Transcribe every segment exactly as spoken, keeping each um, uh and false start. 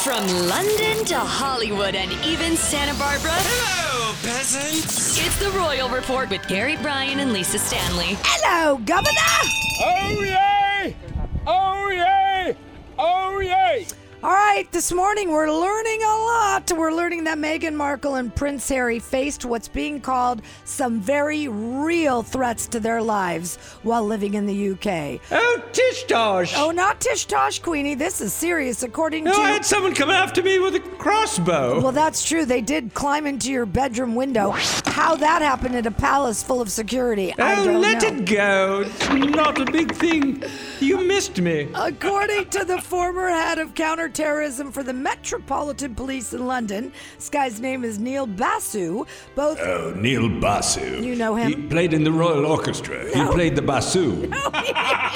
From London to Hollywood and even Santa Barbara. Hello, peasants. It's the Royal Report with Gary Bryan and Lisa Stanley. Hello, Governor. Oh, yay! Oh, yay! Oh, yay! All right, this morning we're learning a lot. We're learning that Meghan Markle and Prince Harry faced what's being called some very real threats to their lives while living in the U K. Oh, tish tosh! Oh, not tish tosh, Queenie. This is serious, according No, to... I had someone come after me with a crossbow. Well, that's true. They did climb into your bedroom window. How that happened at a palace full of security, I oh, don't let know. it go. It's not a big thing. You missed me. According to the former head of counterterrorism for the Metropolitan Police in London, this guy's name is Neil Basu. Both. Oh, Neil Basu. You know him? He played in the Royal Orchestra. No. He played the bassoon. No, he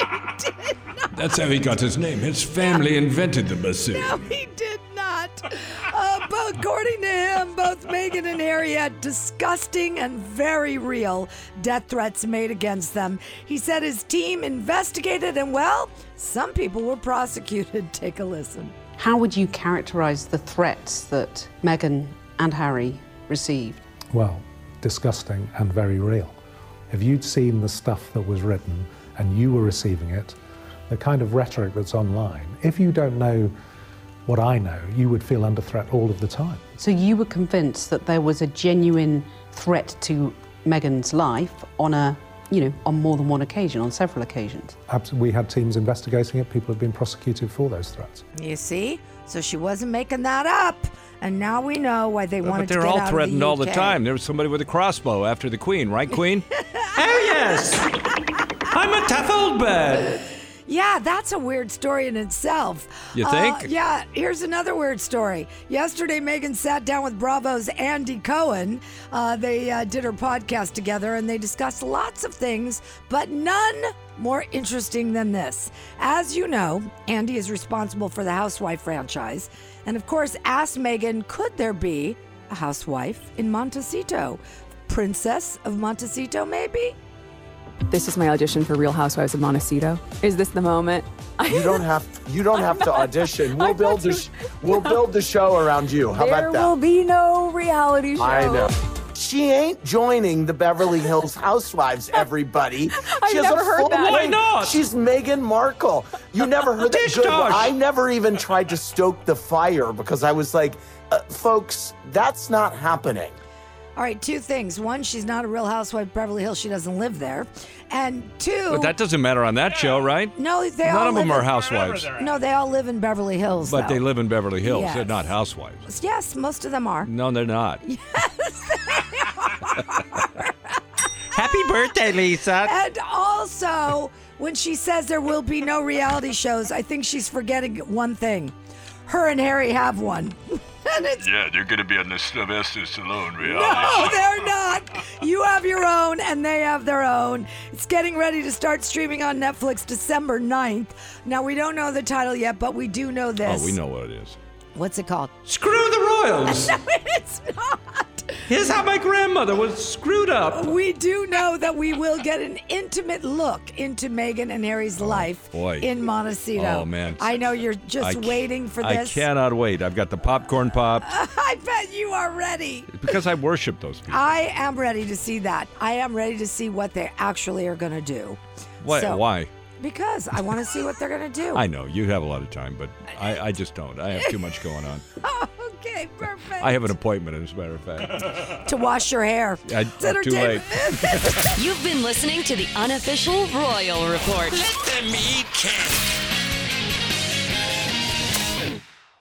did not. That's how he got his name. His family invented the bassoon. No, he did not. Uh, but according to him, both Meghan and Harry had disgusting and very real death threats made against them. He said his team investigated and, well, some people were prosecuted. Take a listen. How would you characterize the threats that Meghan and Harry received? Well, disgusting and very real. If you'd seen the stuff that was written and you were receiving it, the kind of rhetoric that's online, if you don't know what I know, you would feel under threat all of the time. So you were convinced that there was a genuine threat to Meghan's life on a, you know, on more than one occasion, on several occasions? Abs- We had teams investigating it. People have been prosecuted for those threats. You see? So she wasn't making that up. And now we know why they wanted But to they're get all out threatened of the all U K. the time. There was somebody with a crossbow after the Queen, right, Queen? Oh, yes! I'm a tough old bird. Yeah, that's a weird story in itself. You Uh, think? yeah, here's another weird story. Yesterday, Meghan sat down with Bravo's Andy Cohen. Uh, they uh, did her podcast together, and they discussed lots of things, but none more interesting than this. As you know, Andy is responsible for the Housewife franchise, and of course asked Meghan, could there be a housewife in Montecito? Princess of Montecito, maybe? This is my audition for Real Housewives of Montecito. Is this the moment? You don't have you don't have to audition. We'll I'm build not the sh- we'll build the show around you. How there about that? will be no reality show. I know. She ain't joining the Beverly Hills Housewives, everybody. I She has never a heard full that. name. Why not? She's Meghan Markle. You never heard that? Dish Good. Well, tosh. I never even tried to stoke the fire because I was like, uh, folks, that's not happening. All right, two things. One, she's not a Real Housewife of Beverly Hills. She doesn't live there. And two... But that doesn't matter on that show, right? No, they None all of them live are in- housewives. No, they all live in Beverly Hills, But though. they live in Beverly Hills. Yes. They're not housewives. Yes, most of them are. No, they're not. Happy birthday, Lisa. And also, when she says there will be no reality shows, I think she's forgetting one thing. Her and Harry have one. And it's... Yeah, they're going to be on the Sylvester Stallone reality No, they're not. You have your own, and they have their own. It's getting ready to start streaming on Netflix December ninth. Now, we don't know the title yet, but we do know this. Oh, we know what it is. What's it called? Screw the Royals. No, it's not. Here's how my grandmother was screwed up. We do know that we will get an intimate look into Meghan and Harry's life boy. in Montecito. Oh, man. I know you're just I ca- waiting for I this. cannot wait. I've got the popcorn pop I bet you are ready. because I worship those people. I am ready to see that. I am ready to see what they actually are going to do. Why? So- Why? Because I want to see what they're going to do. I know you have a lot of time, but I, I just don't. I have too much going on. Okay, perfect. I have an appointment, as a matter of fact. to wash your hair. I, It's too late. entertainment. You've been listening to the unofficial Royal Report. Let them eat cake.